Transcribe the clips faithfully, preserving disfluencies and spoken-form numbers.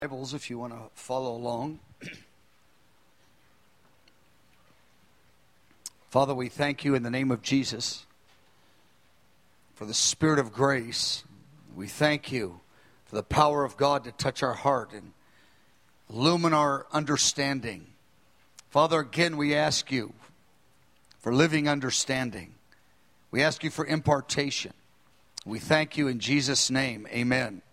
Bibles, if you want to follow along. Father, we thank you in the name of Jesus for the Spirit of grace. We thank you for the power of God to touch our heart and illumine our understanding. Father, again, we ask you for living understanding. We ask you for impartation. We thank you in Jesus' name. Amen.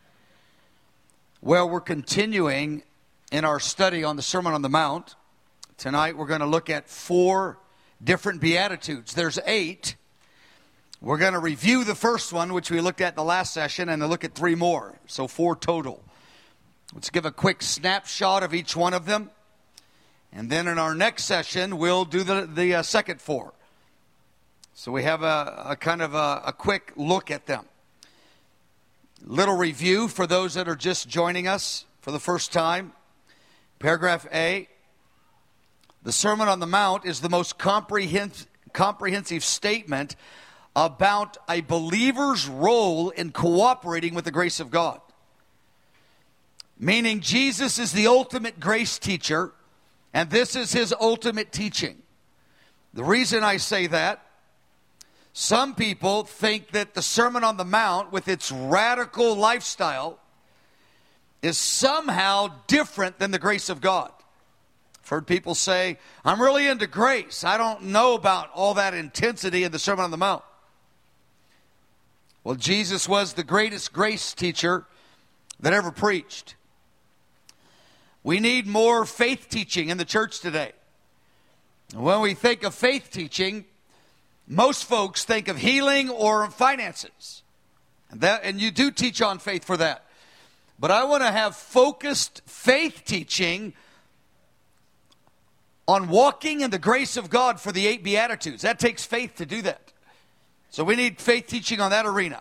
Well, we're continuing in our study on the Sermon on the Mount. Tonight we're going to look at four different Beatitudes. There's eight. We're going to review the first one, which we looked at in the last session, and then look at three more. So four total. Let's give a quick snapshot of each one of them. And then in our next session, we'll do the, the uh, second four. So we have a, a kind of a, a quick look at them. Little review for those that are just joining us for the first time. Paragraph A. The Sermon on the Mount is the most comprehens- comprehensive statement about a believer's role in cooperating with the grace of God. Meaning Jesus is the ultimate grace teacher, and this is his ultimate teaching. The reason I say that, some people think that the Sermon on the Mount, with its radical lifestyle, is somehow different than the grace of God. I've heard people say, I'm really into grace. I don't know about all that intensity in the Sermon on the Mount. Well, Jesus was the greatest grace teacher that ever preached. We need more faith teaching in the church today. When we think of faith teaching, most folks think of healing or finances. And, that, and you do teach on faith for that. But I want to have focused faith teaching on walking in the grace of God for the eight Beatitudes. That takes faith to do that. So we need faith teaching on that arena.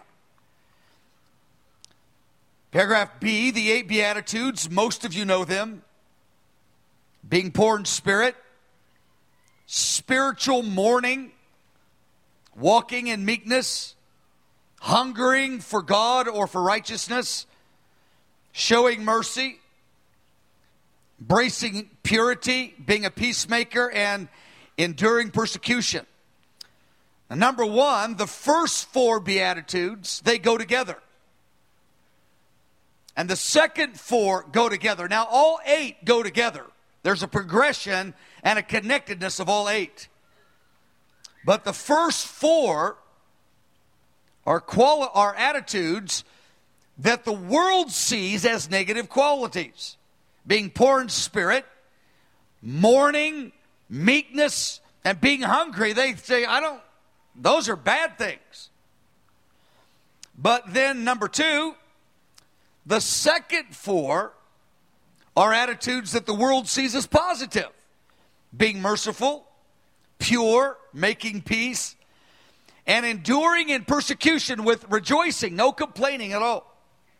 Paragraph B, the eight Beatitudes, most of you know them. Being poor in spirit, spiritual mourning, walking in meekness, hungering for God or for righteousness, showing mercy, embracing purity, being a peacemaker, and enduring persecution. Now, number one, the first four Beatitudes, they go together. And the second four go together. Now, all eight go together. There's a progression and a connectedness of all eight. But the first four are, quali- are attitudes that the world sees as negative qualities. Being poor in spirit, mourning, meekness, and being hungry. They say, I don't, those are bad things. But then number two, the second four are attitudes that the world sees as positive. Being merciful, pure, making peace, and enduring in persecution with rejoicing, no complaining at all.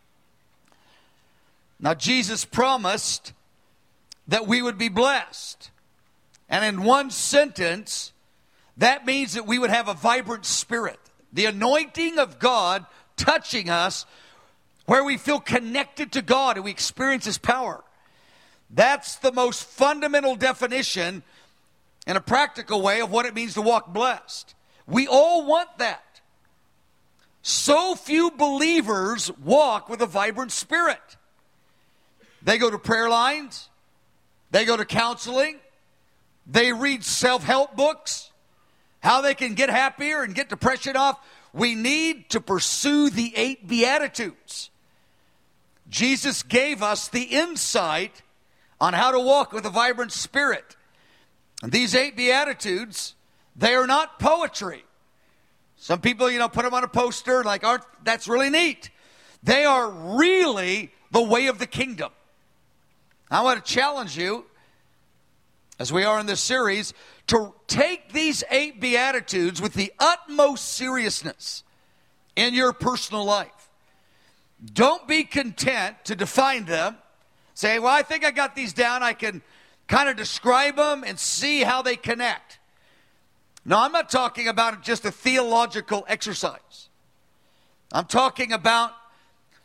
Now, Jesus promised that we would be blessed. And in one sentence, that means that we would have a vibrant spirit. The anointing of God touching us where we feel connected to God and we experience his power. That's the most fundamental definition in a practical way of what it means to walk blessed. We all want that. So few believers walk with a vibrant spirit. They go to prayer lines. They go to counseling. They read self-help books. How they can get happier and get depression off. We need to pursue the eight Beatitudes. Jesus gave us the insight on how to walk with a vibrant spirit. And these eight Beatitudes, they are not poetry. Some people, you know, put them on a poster like, aren't, that's really neat. They are really the way of the kingdom. I want to challenge you, as we are in this series, to take these eight Beatitudes with the utmost seriousness in your personal life. Don't be content to define them. Say, well, I think I got these down. I can kind of describe them and see how they connect. No, I'm not talking about just a theological exercise. I'm talking about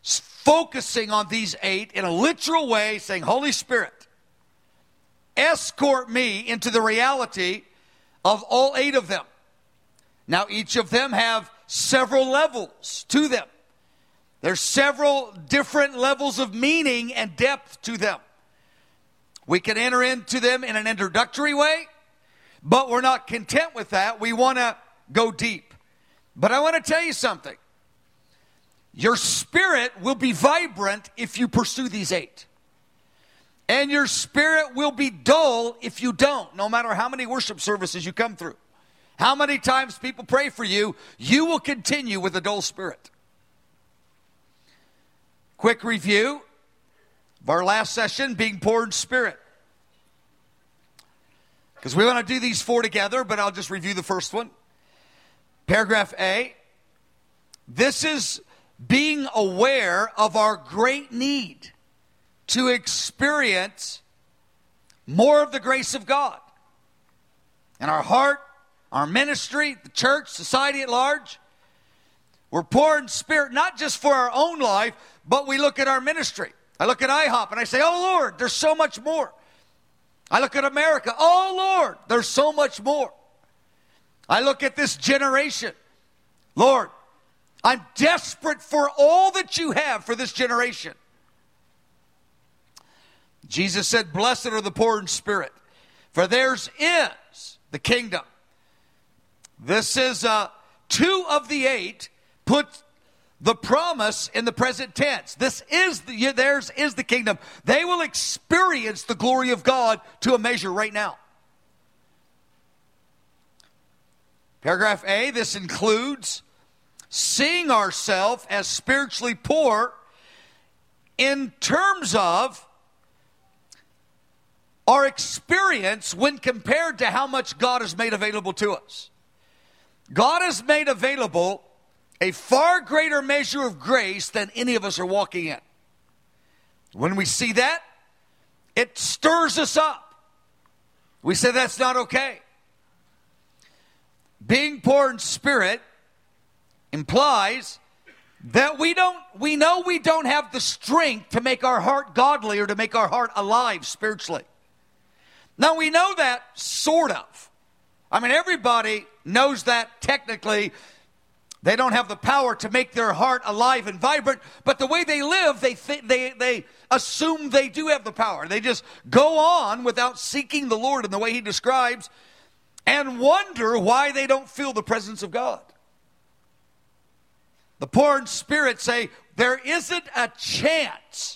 focusing on these eight in a literal way, saying, Holy Spirit, escort me into the reality of all eight of them. Now, each of them have several levels to them. There's several different levels of meaning and depth to them. We can enter into them in an introductory way, but we're not content with that. We want to go deep. But I want to tell you something. Your spirit will be vibrant if you pursue these eight. And your spirit will be dull if you don't, no matter how many worship services you come through. How many times people pray for you, you will continue with a dull spirit. Quick review of our last session, being poor in spirit. Because we want to do these four together, but I'll just review the first one. Paragraph A. This is being aware of our great need to experience more of the grace of God in our heart, our ministry, the church, society at large. We're poor in spirit, not just for our own life, but we look at our ministry. I look at I hop and I say, oh Lord, there's so much more. I look at America, oh Lord, there's so much more. I look at this generation. Lord, I'm desperate for all that you have for this generation. Jesus said, blessed are the poor in spirit, for theirs is the kingdom. This is uh, two of the eight put the promise in the present tense. This is the, theirs is the kingdom. They will experience the glory of God to a measure right now. Paragraph A, this includes seeing ourselves as spiritually poor in terms of our experience when compared to how much God has made available to us. God has made available a far greater measure of grace than any of us are walking in. When we see that, it stirs us up. We say that's not okay. Being poor in spirit implies that we don't, we know we don't have the strength to make our heart godly or to make our heart alive spiritually. Now we know that sort of. I mean, everybody knows that technically. They don't have the power to make their heart alive and vibrant, but the way they live, they th- they they assume they do have the power. They just go on without seeking the Lord in the way He describes and wonder why they don't feel the presence of God. The poor in spirit say, there isn't a chance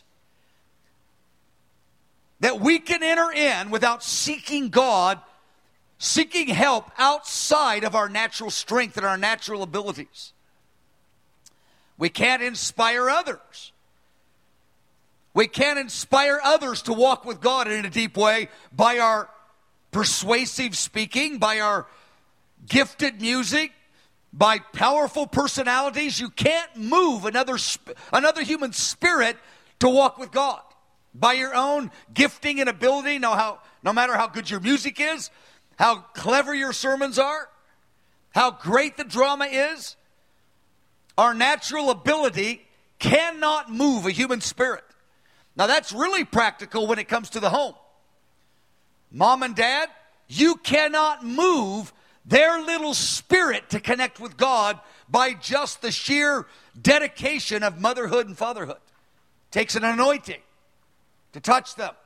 that we can enter in without seeking God, seeking help outside of our natural strength and our natural abilities. We can't inspire others. We can't inspire others to walk with God in a deep way by our persuasive speaking, by our gifted music, by powerful personalities. You can't move another, another human spirit to walk with God by your own gifting and ability. No, how, no matter how good your music is, how clever your sermons are, how great the drama is, our natural ability cannot move a human spirit. Now that's really practical when it comes to the home. Mom and dad, you cannot move their little spirit to connect with God by just the sheer dedication of motherhood and fatherhood. It takes an anointing to touch them.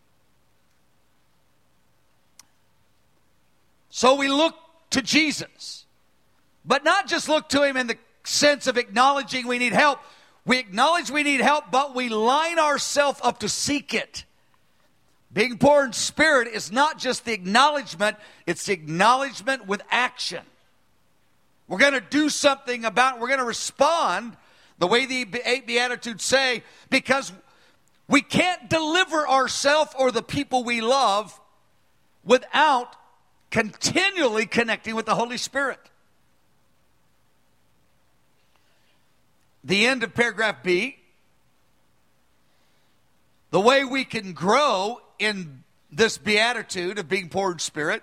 So we look to Jesus, but not just look to Him in the sense of acknowledging we need help. We acknowledge we need help, but we line ourselves up to seek it. Being poor in spirit is not just the acknowledgement, it's the acknowledgement with action. We're going to do something about it. We're going to respond the way the eight Beatitudes say, because we can't deliver ourselves or the people we love without continually connecting with the Holy Spirit. The end of paragraph B. The way we can grow in this beatitude of being poor in spirit.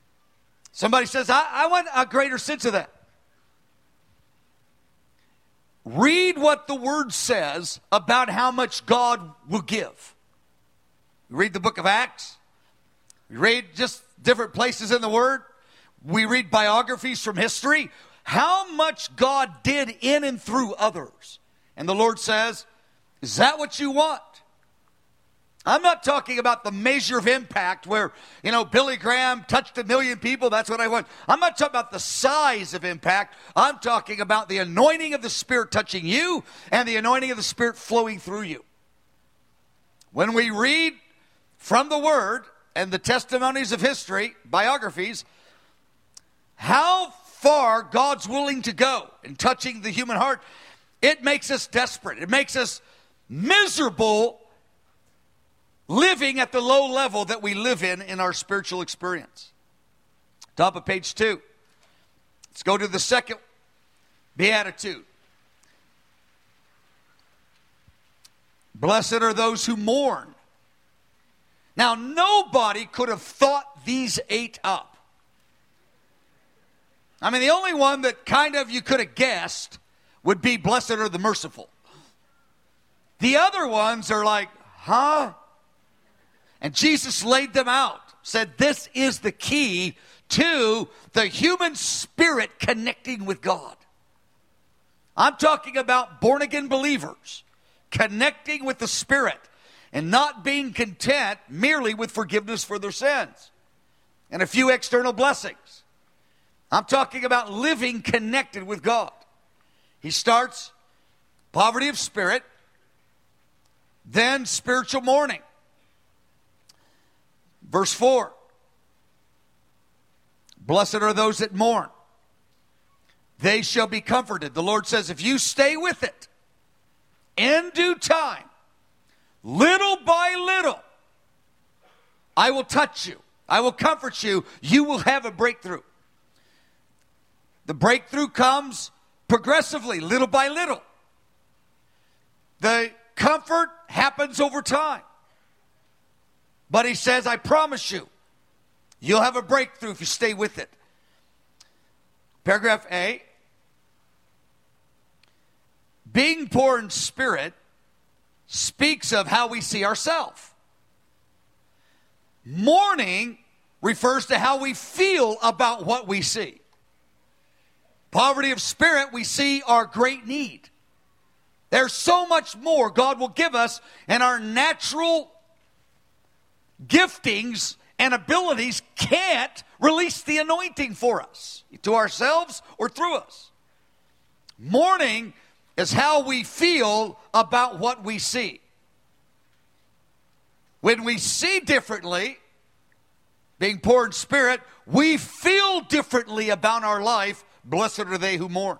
Somebody says, I, I want a greater sense of that. read what the Word says about how much God will give. You read the book of Acts. You read just different places in the Word. We read biographies from history. How much God did in and through others. And the Lord says, is that what you want? I'm not talking about the measure of impact where, you know, Billy Graham touched a million people. That's what I want. I'm not talking about the size of impact. I'm talking about the anointing of the Spirit touching you and the anointing of the Spirit flowing through you. When we read from the Word and the testimonies of history, biographies, how far God's willing to go in touching the human heart, it makes us desperate. It makes us miserable living at the low level that we live in in our spiritual experience. Top of page two. Let's go to the second beatitude. Blessed are those who mourn. Now, nobody could have thought these eight up. I mean, the only one that kind of you could have guessed would be blessed are the merciful. The other ones are like, huh? And Jesus laid them out, said this is the key to the human spirit connecting with God. I'm talking about born-again believers connecting with the Spirit and not being content merely with forgiveness for their sins and a few external blessings. I'm talking about living connected with God. He starts poverty of spirit, then spiritual mourning. Verse four, blessed are those that mourn. They shall be comforted. The Lord says, if you stay with it, in due time, little by little, I will touch you. I will comfort you. You will have a breakthrough. The breakthrough comes progressively, little by little. The comfort happens over time. But he says, I promise you, you'll have a breakthrough if you stay with it. Paragraph A. Being poor in spirit speaks of how we see ourselves. Mourning refers to how we feel about what we see. Poverty of spirit, we see our great need. There's so much more God will give us, and our natural giftings and abilities can't release the anointing for us, to ourselves or through us. Mourning is how we feel about what we see. When we see differently, being poor in spirit, we feel differently about our life. Blessed are they who mourn.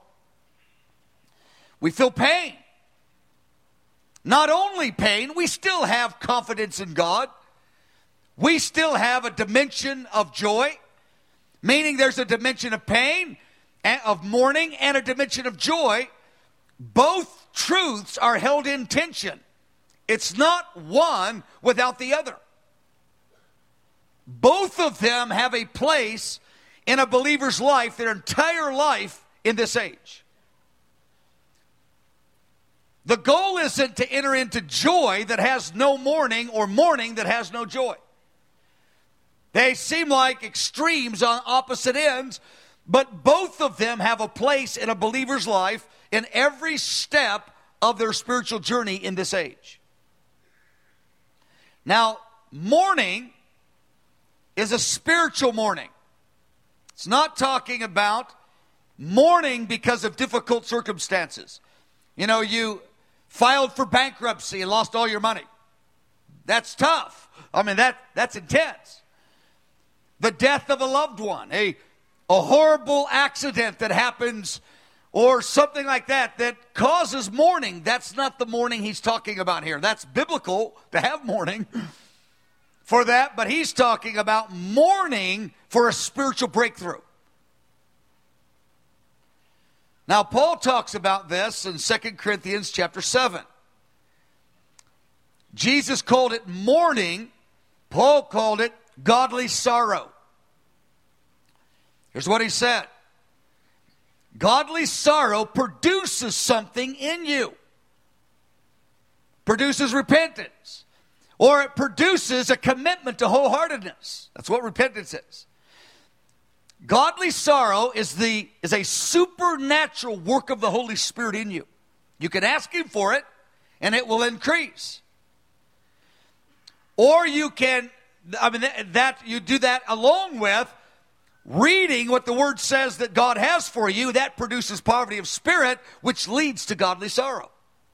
We feel pain. Not only pain, we still have confidence in God. We still have a dimension of joy, meaning there's a dimension of pain, of mourning, and a dimension of joy. Both truths are held in tension. It's not one without the other. Both of them have a place in a believer's life, their entire life in this age. The goal isn't to enter into joy that has no mourning or mourning that has no joy. They seem like extremes on opposite ends, but both of them have a place in a believer's life in every step of their spiritual journey in this age. Now, mourning is a spiritual mourning. It's not talking about mourning because of difficult circumstances. You know, you filed for bankruptcy and lost all your money. That's tough. I mean, that that's intense. The death of a loved one, a, a horrible accident that happens or something like that that causes mourning. That's not the mourning he's talking about here. That's biblical to have mourning for that, but he's talking about mourning for a spiritual breakthrough. Now, Paul talks about this in Second Corinthians chapter seven. Jesus called it mourning. Paul called it godly sorrow. Here's what he said. Godly sorrow produces something in you. Produces repentance. Or it produces a commitment to wholeheartedness. That's what repentance is. Godly sorrow is the is a supernatural work of the Holy Spirit in you. You can ask Him for it, and it will increase. Or you can, I mean, that, that you do that along with reading what the Word says that God has for you. That produces poverty of spirit, which leads to godly sorrow.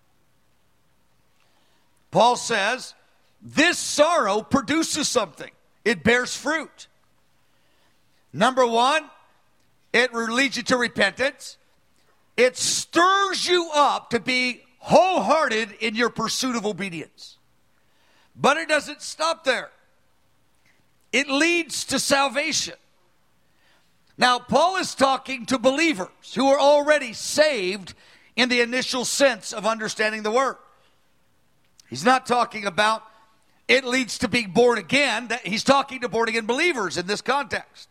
Paul says, this sorrow produces something. It bears fruit. Number one, it leads you to repentance. It stirs you up to be wholehearted in your pursuit of obedience. But it doesn't stop there. It leads to salvation. Now, Paul is talking to believers who are already saved in the initial sense of understanding the Word. He's not talking about it leads to being born again. He's talking to born again believers in this context.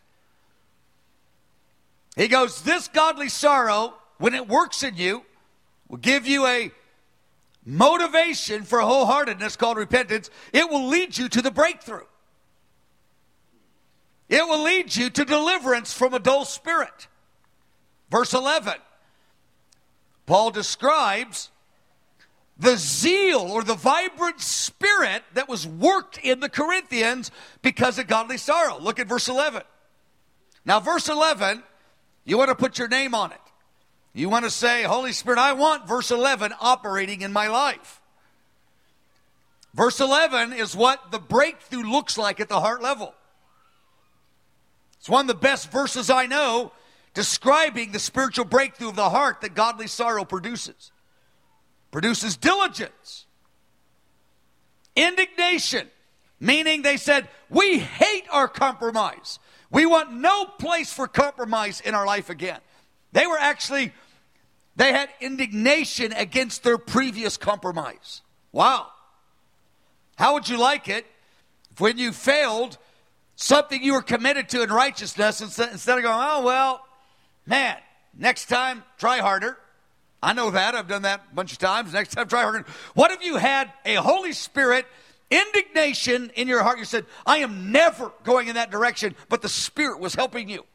He goes, this godly sorrow, when it works in you, will give you a motivation for wholeheartedness called repentance. It will lead you to the breakthrough. It will lead you to deliverance from a dull spirit. Verse eleven, Paul describes the zeal or the vibrant spirit that was worked in the Corinthians because of godly sorrow. Look at verse eleven. Now, verse eleven, you want to put your name on it. You want to say, Holy Spirit, I want verse eleven operating in my life. Verse eleven is what the breakthrough looks like at the heart level. It's one of the best verses I know describing the spiritual breakthrough of the heart that godly sorrow produces. Produces diligence. Indignation, meaning they said, we hate our compromise. We want no place for compromise in our life again. They were actually, they had indignation against their previous compromise. Wow. How would you like it if when you failed something you were committed to in righteousness, instead, instead of going, oh, well, man, next time, try harder. I know that. I've done that a bunch of times. Next time, try harder. What if you had a Holy Spirit indignation in your heart? You said, I am never going in that direction, but the Spirit was helping you.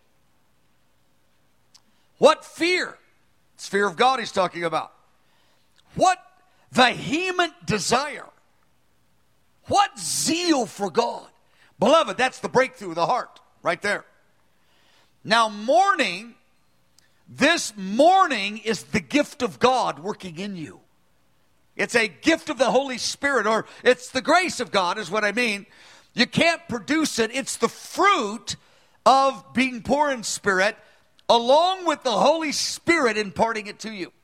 What fear? It's fear of God he's talking about. What vehement desire. What zeal for God. Beloved, that's the breakthrough of the heart right there. Now, mourning, this mourning is the gift of God working in you. It's a gift of the Holy Spirit, or it's the grace of God is what I mean. You can't produce it. It's the fruit of being poor in spirit, along with the Holy Spirit imparting it to you.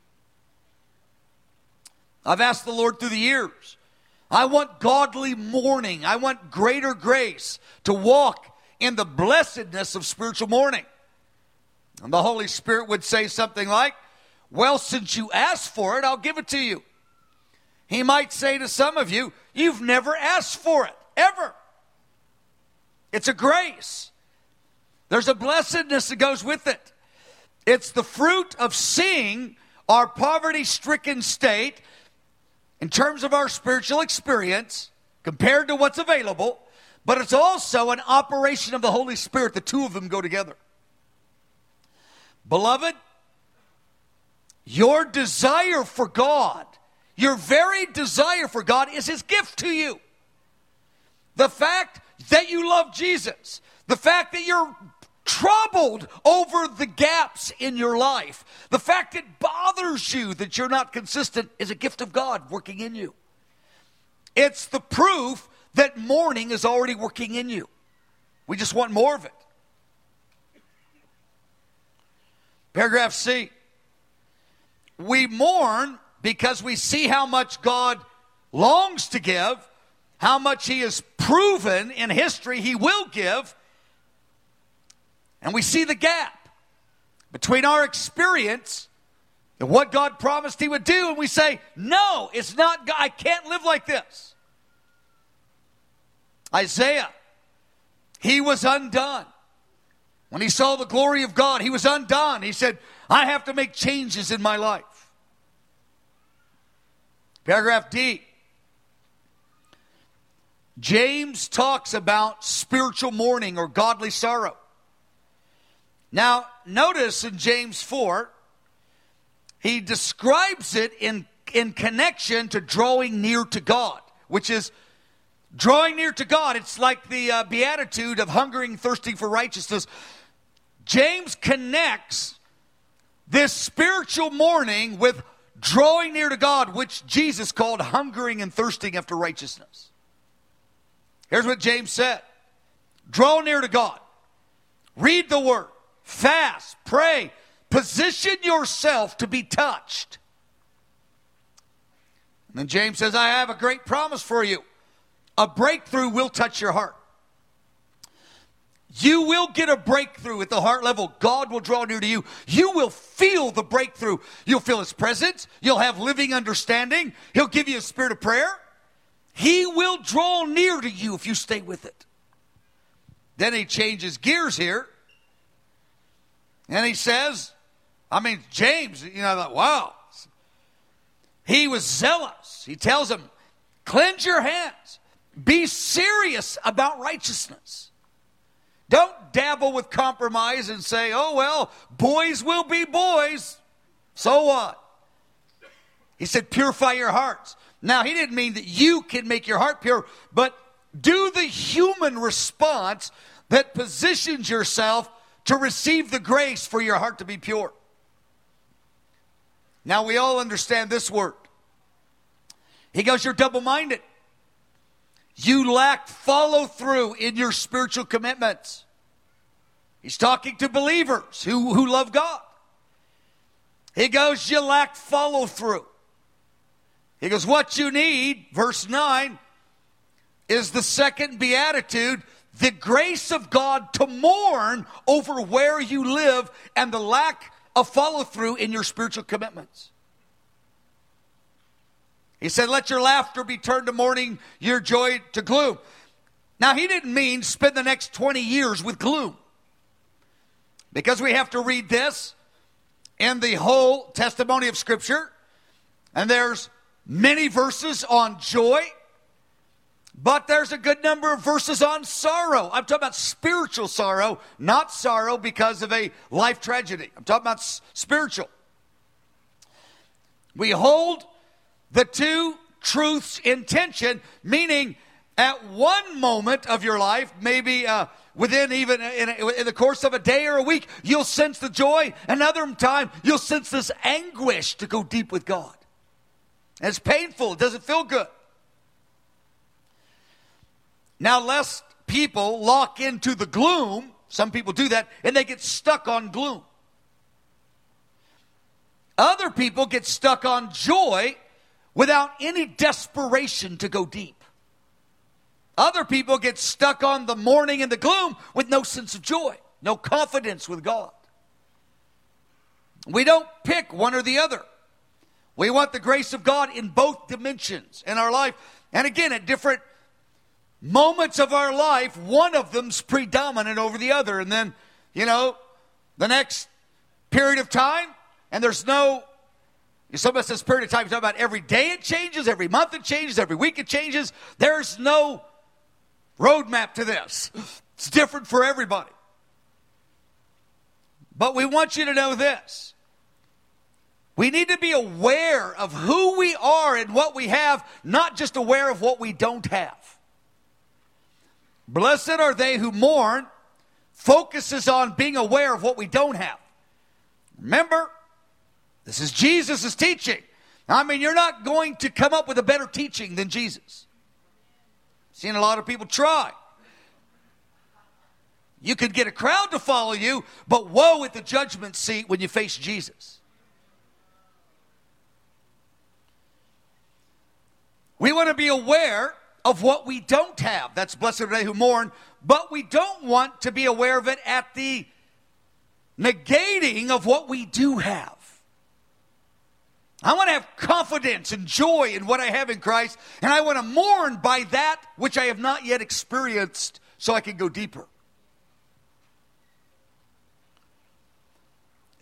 I've asked the Lord through the years, I want godly mourning. I want greater grace to walk in the blessedness of spiritual mourning. And the Holy Spirit would say something like, well, since you asked for it, I'll give it to you. He might say to some of you, you've never asked for it, ever. It's a grace. There's a blessedness that goes with it. It's the fruit of seeing our poverty-stricken state in terms of our spiritual experience compared to what's available, but it's also an operation of the Holy Spirit. The two of them go together. Beloved, your desire for God, your very desire for God is His gift to you. The fact that you love Jesus, the fact that you're troubled over the gaps in your life, the fact it bothers you that you're not consistent is a gift of God working in you. It's the proof that mourning is already working in you. We just want more of it. Paragraph C. We mourn because we see how much God longs to give, how much He has proven in history He will give, and we see the gap between our experience and what God promised He would do, and we say, no, it's not God. I can't live like this. Isaiah, he was undone When he saw the glory of God, he was undone. He said, I have to make changes in my life. Paragraph D. James talks about spiritual mourning or godly sorrow. Now, notice in James four, he describes it in, in connection to drawing near to God, which is drawing near to God. It's like the uh, beatitude of hungering, thirsting for righteousness. James connects this spiritual mourning with drawing near to God, which Jesus called hungering and thirsting after righteousness. Here's what James said. Draw near to God. Read the word. Fast. Pray. Position yourself to be touched. And then James says, I have a great promise for you. A breakthrough will touch your heart. You will get a breakthrough at the heart level. God will draw near to you. You will feel the breakthrough. You'll feel His presence. You'll have living understanding. He'll give you a spirit of prayer. He will draw near to you if you stay with it. Then he changes gears here. And he says, I mean, James, you know, wow. He was zealous. He tells him, cleanse your hands. Be serious about righteousness. Don't dabble with compromise and say, oh, well, boys will be boys. So what? He said, purify your hearts. Now, he didn't mean that you can make your heart pure, but do the human response that positions yourself to receive the grace for your heart to be pure. Now, we all understand this word. He goes, you're double-minded. You lack follow-through in your spiritual commitments. He's talking to believers who, who love God. He goes, you lack follow-through. He goes, what you need, verse nine, is the second beatitude, the grace of God to mourn over where you live and the lack of follow-through in your spiritual commitments. He said, let your laughter be turned to mourning, your joy to gloom. Now, he didn't mean spend the next twenty years with gloom. Because we have to read this in the whole testimony of Scripture. And there's many verses on joy. But there's a good number of verses on sorrow. I'm talking about spiritual sorrow, not sorrow because of a life tragedy. I'm talking about s- spiritual. We hold the two truths in tension, meaning at one moment of your life, maybe uh, within even in, a, in the course of a day or a week, you'll sense the joy. Another time, you'll sense this anguish to go deep with God. And it's painful. It doesn't feel good. Now, lest people lock into the gloom, some people do that, and they get stuck on gloom. Other people get stuck on joy without any desperation to go deep. Other people get stuck on the mourning and the gloom with no sense of joy, no confidence with God. We don't pick one or the other. We want the grace of God in both dimensions in our life. And again, at different moments of our life, one of them's predominant over the other. And then, you know, the next period of time, and there's no, somebody says period of time, you're talking about every day it changes, every month it changes, every week it changes. There's no roadmap to this. It's different for everybody. But we want you to know this. We need to be aware of who we are and what we have, not just aware of what we don't have. Blessed are they who mourn, focuses on being aware of what we don't have. Remember, this is Jesus' teaching. I mean, you're not going to come up with a better teaching than Jesus. Seen a lot of people try. You could get a crowd to follow you, but woe at the judgment seat when you face Jesus. We want to be aware of what we don't have. That's blessed are they who mourn. But we don't want to be aware of it at the negating of what we do have. I want to have confidence and joy in what I have in Christ. And I want to mourn by that which I have not yet experienced so I can go deeper.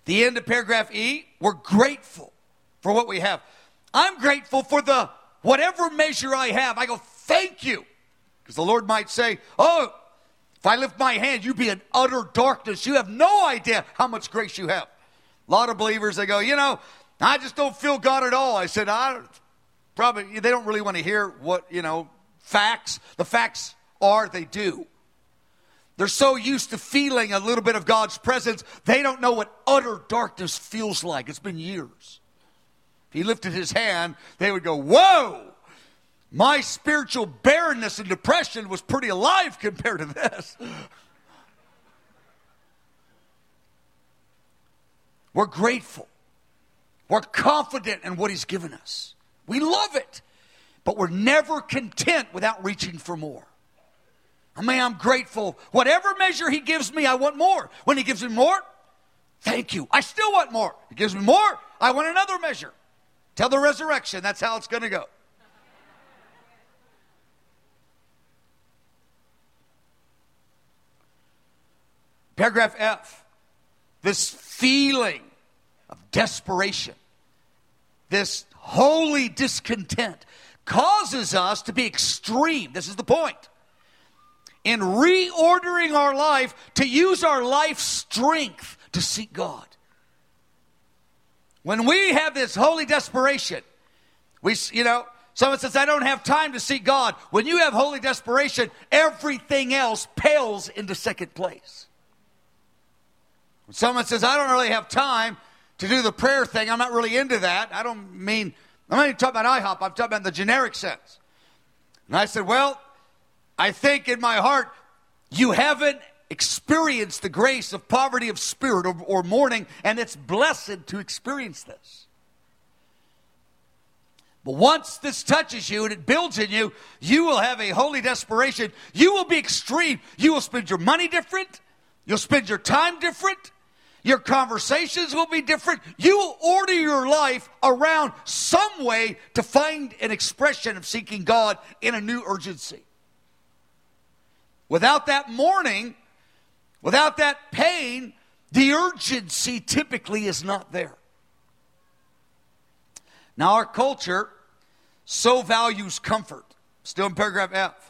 The end of paragraph E, we're grateful for what we have. I'm grateful for the whatever measure I have. I go, thank you. Because the Lord might say, oh, if I lift my hand, you be in utter darkness. You have no idea how much grace you have. A lot of believers, they go, you know, I just don't feel God at all. I said, I probably, they don't really want to hear what, you know, facts. The facts are they do. They're so used to feeling a little bit of God's presence, they don't know what utter darkness feels like. It's been years. If he lifted his hand, they would go, whoa, my spiritual barrenness and depression was pretty alive compared to this. We're grateful. We're confident in what he's given us. We love it. But we're never content without reaching for more. I mean, I'm grateful. Whatever measure he gives me, I want more. When he gives me more, thank you. I still want more. He gives me more, I want another measure. Till the resurrection, that's how it's going to go. Paragraph F. This feeling of desperation, this holy discontent, causes us to be extreme. This is the point. In reordering our life to use our life strength to seek God. When we have this holy desperation, we, you know, someone says, I don't have time to seek God. When you have holy desperation, everything else pales into second place. When someone says, I don't really have time to do the prayer thing, I'm not really into that. I don't mean, I'm not even talking about IHOP, I'm talking about in the generic sense. And I said, well, I think in my heart, you haven't experienced the grace of poverty of spirit or, or mourning, and it's blessed to experience this. But once this touches you and it builds in you, you will have a holy desperation. You will be extreme. You will spend your money different. You'll spend your time different. Your conversations will be different. You will order your life around some way to find an expression of seeking God in a new urgency. Without that mourning, without that pain, the urgency typically is not there. Now our culture so values comfort. Still in paragraph F.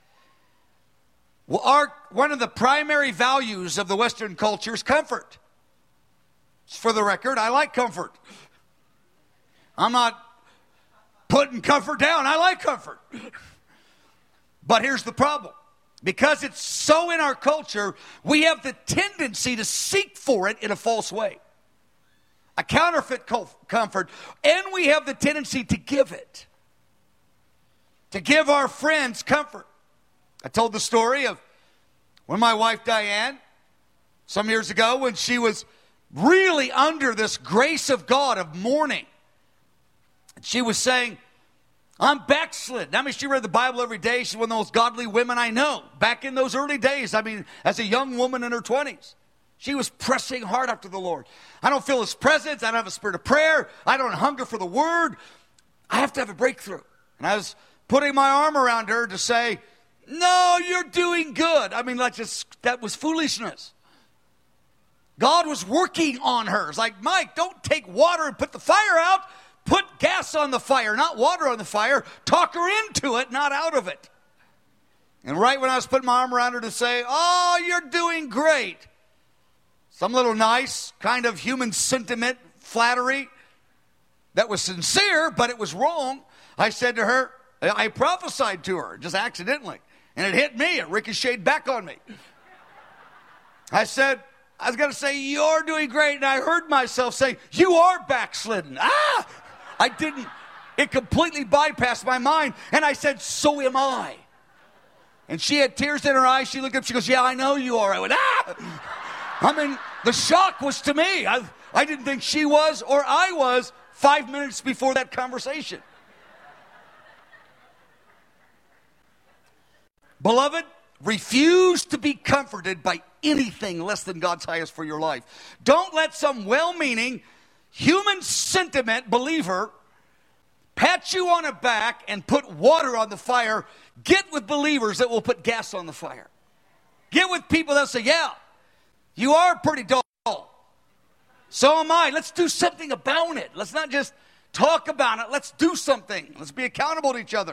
Well, our, one of the primary values of the Western culture is comfort. For the record, I like comfort. I'm not putting comfort down. I like comfort. But here's the problem. Because it's so in our culture, we have the tendency to seek for it in a false way. A counterfeit comfort. And we have the tendency to give it. To give our friends comfort. I told the story of when my wife Diane, some years ago, when she was really under this grace of God of mourning. She was saying, I'm backslid. I mean, she read the Bible every day. She's one of the most godly women I know. Back in those early days, I mean, as a young woman in her twenties, she was pressing hard after the Lord. I don't feel his presence. I don't have a spirit of prayer. I don't hunger for the word. I have to have a breakthrough. And I was putting my arm around her to say, no, you're doing good. I mean, like just, that was foolishness. God was working on her. It's like, Mike, don't take water and put the fire out. Put gas on the fire, not water on the fire. Talk her into it, not out of it. And right when I was putting my arm around her to say, oh, you're doing great. Some little nice kind of human sentiment, flattery that was sincere, but it was wrong. I said to her, I prophesied to her just accidentally. And it hit me. It ricocheted back on me. I said, I was going to say, you're doing great. And I heard myself say, you are backslidden. Ah! I didn't. It completely bypassed my mind. And I said, so am I. And she had tears in her eyes. She looked up. She goes, yeah, I know you are. I went, ah! I mean, the shock was to me. I, I didn't think she was or I was five minutes before that conversation. Beloved, refuse to be comforted by anything less than God's highest for your life. Don't let some well-meaning, human sentiment believer pat you on the back and put water on the fire. Get with believers that will put gas on the fire. Get with people that say, yeah, you are pretty dull. So am I. Let's do something about it. Let's not just talk about it. Let's do something. Let's be accountable to each other.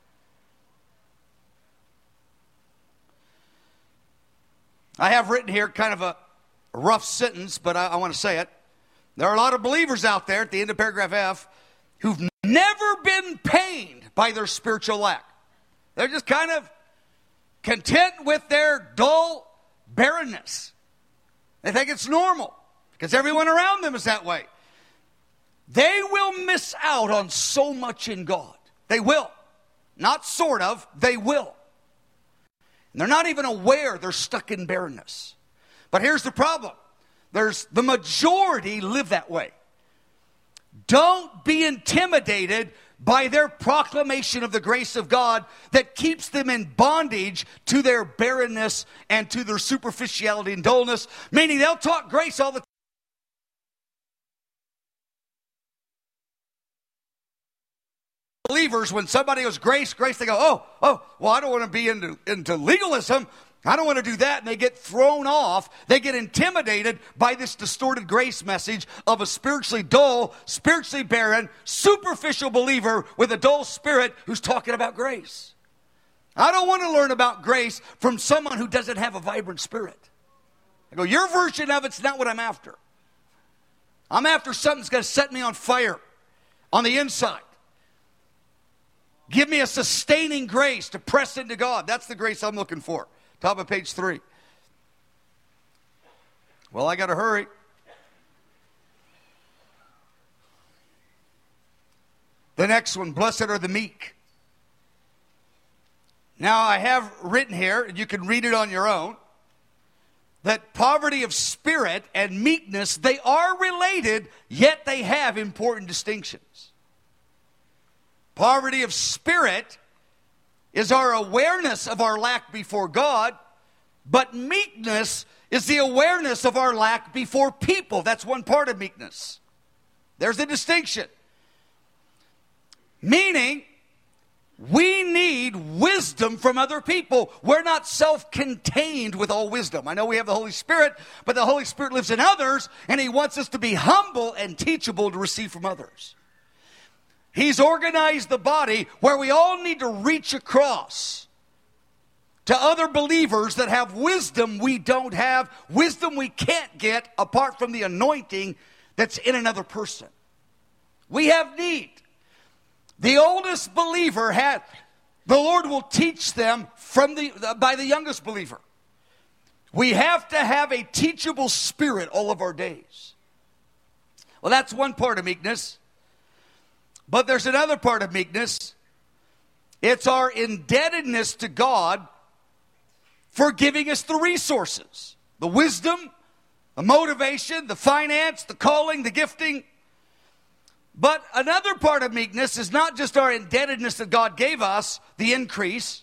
I have written here kind of a rough sentence, but I, I want to say it. There are a lot of believers out there at the end of paragraph F who've never been pained by their spiritual lack. They're just kind of content with their dull barrenness. They think it's normal because everyone around them is that way. They will miss out on so much in God. They will. Not sort of, they will. And they're not even aware they're stuck in barrenness. But here's the problem. There's the majority live that way. Don't be intimidated by their proclamation of the grace of God that keeps them in bondage to their barrenness and to their superficiality and dullness. Meaning they'll talk grace all the time. Believers, when somebody goes grace, grace, they go, oh, oh, well, I don't want to be into, into legalism. I don't want to do that. And they get thrown off. They get intimidated by this distorted grace message of a spiritually dull, spiritually barren, superficial believer with a dull spirit who's talking about grace. I don't want to learn about grace from someone who doesn't have a vibrant spirit. I go, your version of it's not what I'm after. I'm after something that's going to set me on fire on the inside. Give me a sustaining grace to press into God. That's the grace I'm looking for. Top of page three. Well, I got to hurry. The next one, blessed are the meek. Now, I have written here, and you can read it on your own, that poverty of spirit and meekness, they are related, yet they have important distinctions. Poverty of spirit is our awareness of our lack before God, but meekness is the awareness of our lack before people. That's one part of meekness. There's the distinction. Meaning, we need wisdom from other people. We're not self-contained with all wisdom. I know we have the Holy Spirit, but the Holy Spirit lives in others, and He wants us to be humble and teachable to receive from others. He's organized the body where we all need to reach across to other believers that have wisdom we don't have, wisdom we can't get apart from the anointing that's in another person. We have need. The oldest believer had, the Lord will teach them from the by the youngest believer. We have to have a teachable spirit all of our days. Well, that's one part of meekness. But there's another part of meekness. It's our indebtedness to God for giving us the resources, the wisdom, the motivation, the finance, the calling, the gifting. But another part of meekness is not just our indebtedness that God gave us, the increase,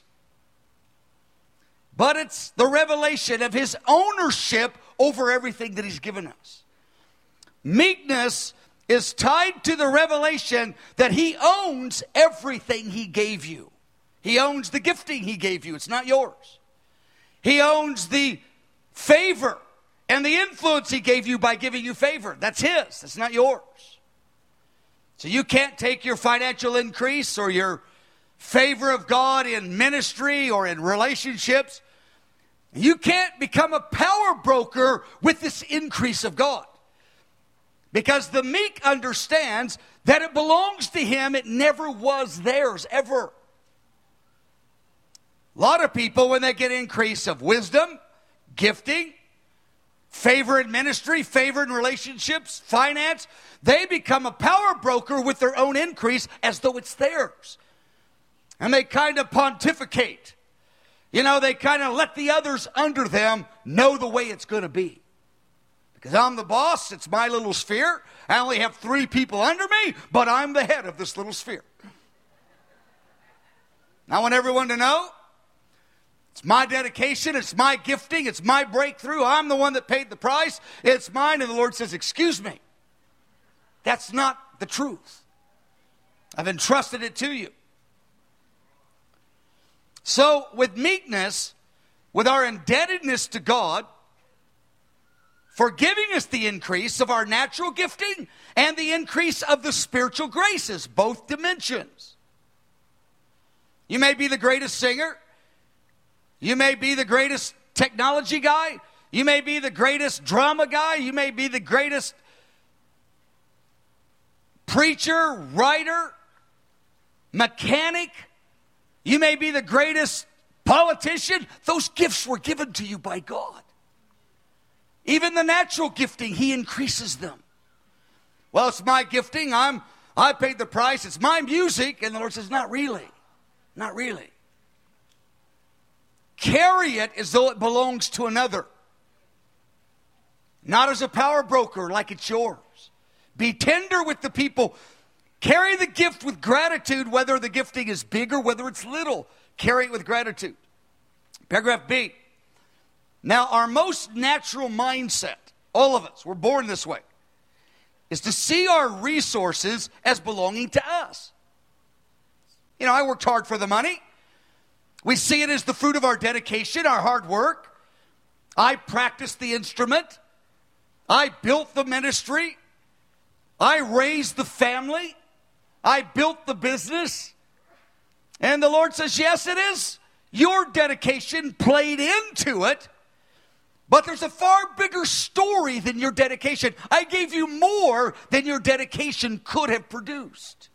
but it's the revelation of His ownership over everything that He's given us. Meekness is tied to the revelation that He owns everything He gave you. He owns the gifting He gave you. It's not yours. He owns the favor and the influence He gave you by giving you favor. That's His. That's not yours. So you can't take your financial increase or your favor of God in ministry or in relationships. You can't become a power broker with this increase of God. Because the meek understands that it belongs to Him. It never was theirs, ever. A lot of people, when they get increase of wisdom, gifting, favor in ministry, favor in relationships, finance, they become a power broker with their own increase as though it's theirs. And they kind of pontificate. You know, they kind of let the others under them know the way it's going to be. Because I'm the boss, it's my little sphere. I only have three people under me, but I'm the head of this little sphere. I want everyone to know it's my dedication, it's my gifting, it's my breakthrough. I'm the one that paid the price. It's mine. And the Lord says, excuse me. That's not the truth. I've entrusted it to you. So with meekness, with our indebtedness to God, for giving us the increase of our natural gifting and the increase of the spiritual graces, both dimensions. You may be the greatest singer. You may be the greatest technology guy. You may be the greatest drama guy. You may be the greatest preacher, writer, mechanic. You may be the greatest politician. Those gifts were given to you by God. Even the natural gifting, He increases them. Well, it's my gifting. I'm, I paid the price. It's my music. And the Lord says, not really. Not really. Carry it as though it belongs to another. Not as a power broker like it's yours. Be tender with the people. Carry the gift with gratitude, whether the gifting is big or whether it's little. Carry it with gratitude. Paragraph B. Now, our most natural mindset, all of us, we're born this way, is to see our resources as belonging to us. You know, I worked hard for the money. We see it as the fruit of our dedication, our hard work. I practiced the instrument. I built the ministry. I raised the family. I built the business. And the Lord says, yes, it is. Your dedication played into it. But there's a far bigger story than your dedication. I gave you more than your dedication could have produced.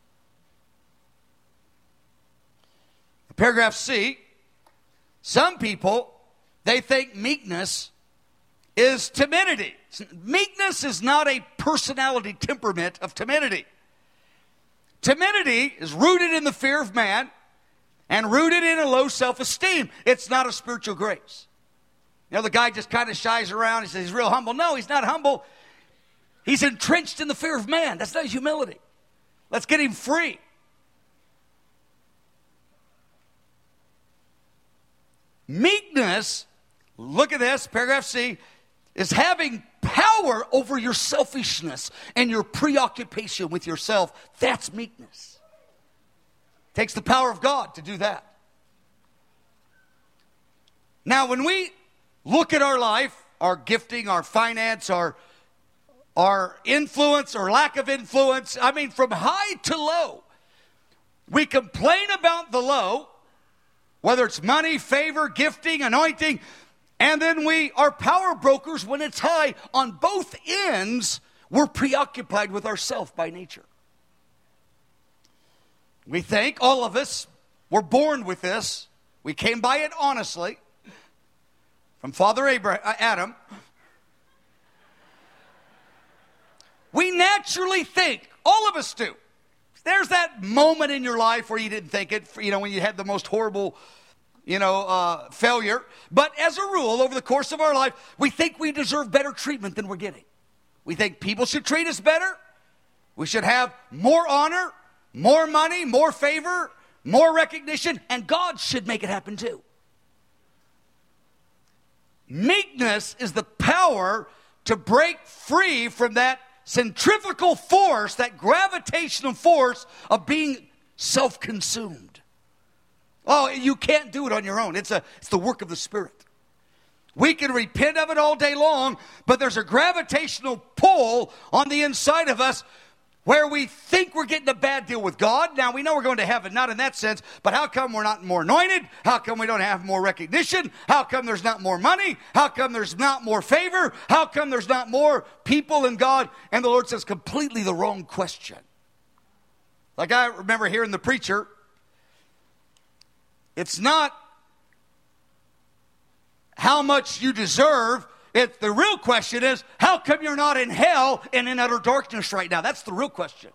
Paragraph C. Some people, they think meekness is timidity. Meekness is not a personality temperament of timidity. Timidity is rooted in the fear of man and rooted in a low self-esteem. It's not a spiritual grace. You know, the guy just kind of shies around. He says he's real humble. No, he's not humble. He's entrenched in the fear of man. That's not humility. Let's get him free. Meekness, look at this, paragraph C, is having power over your selfishness and your preoccupation with yourself. That's meekness. It takes the power of God to do that. Now, when we look at our life, our gifting, our finance, our, our influence or lack of influence, I mean, from high to low, we complain about the low, whether it's money, favor, gifting, anointing, and then we are power brokers when it's high. On both ends, we're preoccupied with ourselves by nature. We think, all of us, we're born with this. We came by it honestly from Father Abraham, uh, Adam. We naturally think, all of us do. There's that moment in your life where you didn't think it, you know, when you had the most horrible, you know, uh, failure. But as a rule, over the course of our life, we think we deserve better treatment than we're getting. We think people should treat us better. We should have more honor, more money, more favor, more recognition, and God should make it happen too. Meekness is the power to break free from that centrifugal force, that gravitational force of being self-consumed. Oh, you can't do it on your own. It's a, it's the work of the Spirit. We can repent of it all day long, but there's a gravitational pull on the inside of us where we think we're getting a bad deal with God. Now, we know we're going to heaven, not in that sense, but how come we're not more anointed? How come we don't have more recognition? How come there's not more money? How come there's not more favor? How come there's not more people in God? And the Lord says completely the wrong question. Like I remember hearing the preacher, it's not how much you deserve. It, the real question is, how come you're not in hell and in utter darkness right now? That's the real question.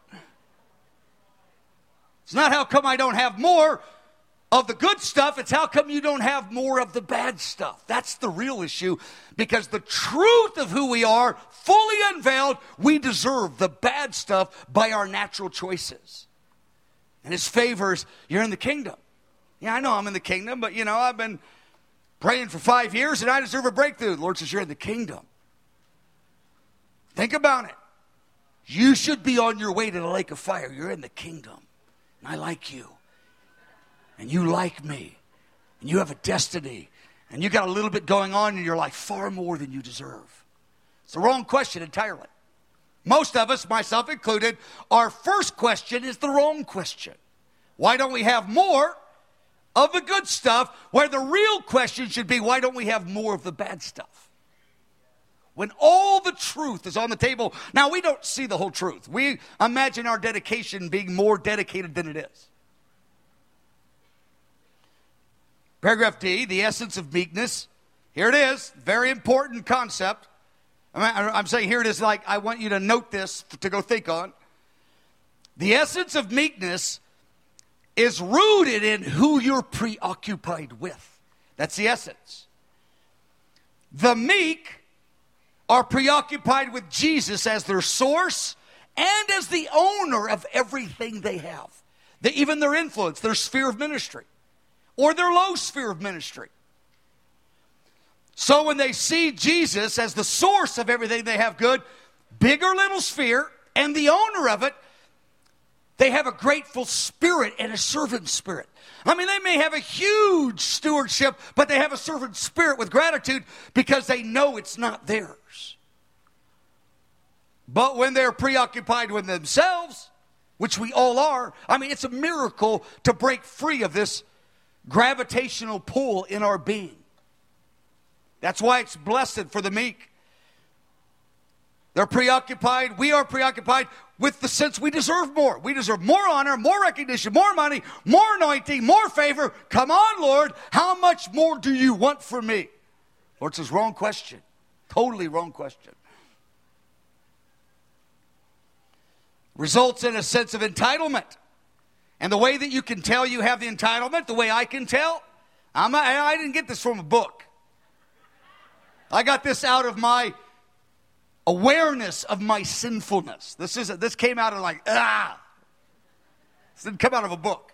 It's not how come I don't have more of the good stuff. It's how come you don't have more of the bad stuff. That's the real issue, because the truth of who we are, fully unveiled, we deserve the bad stuff by our natural choices. And His favors, you're in the kingdom. Yeah, I know I'm in the kingdom, but you know, I've been praying for five years and I deserve a breakthrough. The Lord says, you're in the kingdom. Think about it. You should be on your way to the lake of fire. You're in the kingdom. And I like you. And you like me. And you have a destiny. And you got a little bit going on in your life, far more than you deserve. It's the wrong question entirely. Most of us, myself included, our first question is the wrong question. Why don't we have more of the good stuff, where the real question should be, why don't we have more of the bad stuff? When all the truth is on the table. Now, we don't see the whole truth. We imagine our dedication being more dedicated than it is. Paragraph D, the essence of meekness. Here it is, very important concept. I'm saying here it is, like I want you to note this to go think on. The essence of meekness is rooted in who you're preoccupied with. That's the essence. The meek are preoccupied with Jesus as their source and as the owner of everything they have. They, even their influence, their sphere of ministry, or their low sphere of ministry. So when they see Jesus as the source of everything they have good, big or little sphere, and the owner of it, they have a grateful spirit and a servant spirit. I mean, they may have a huge stewardship, but they have a servant spirit with gratitude because they know it's not theirs. But when they're preoccupied with themselves, which we all are, I mean, it's a miracle to break free of this gravitational pull in our being. That's why it's blessed for the meek. They're preoccupied. We are preoccupied with the sense we deserve more. We deserve more honor, more recognition, more money, more anointing, more favor. Come on, Lord. How much more do you want from me? Lord says, wrong question. Totally wrong question. Results in a sense of entitlement. And the way that you can tell you have the entitlement, the way I can tell, I'm, I didn't get this from a book. I got this out of my awareness of my sinfulness. This is this came out of like, ah. This didn't come out of a book.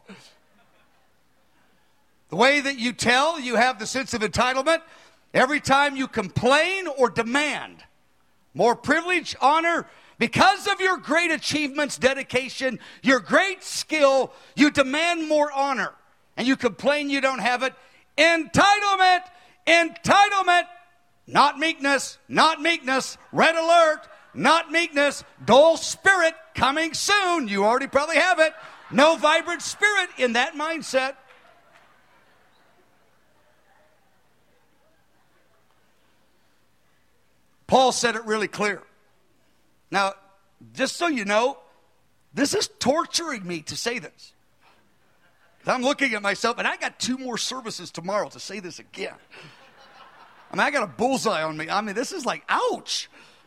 The way that you tell you have the sense of entitlement, every time you complain or demand more privilege, honor, because of your great achievements, dedication, your great skill, you demand more honor. And you complain you don't have it. Entitlement, entitlement. Not meekness, not meekness, red alert, not meekness, dull spirit coming soon. You already probably have it. No vibrant spirit in that mindset. Paul said it really clear. Now, just so you know, this is torturing me to say this. I'm looking at myself, and I got two more services tomorrow to say this again. I mean, I got a bullseye on me. I mean, this is like, ouch.